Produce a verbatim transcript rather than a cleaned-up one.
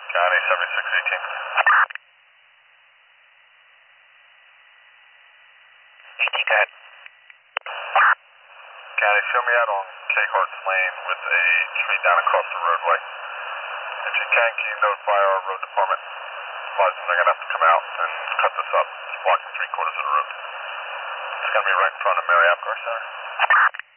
County seventy-six eighteen. eighteen, go ahead. County, show me out on Cahart's Lane with a tree down across the roadway. If you can, can you notify our road department? Otherwise, they're going to have to come out and cut this up. It's blocking three quarters of the road. It's going to be right in front of Mary Apgar Center.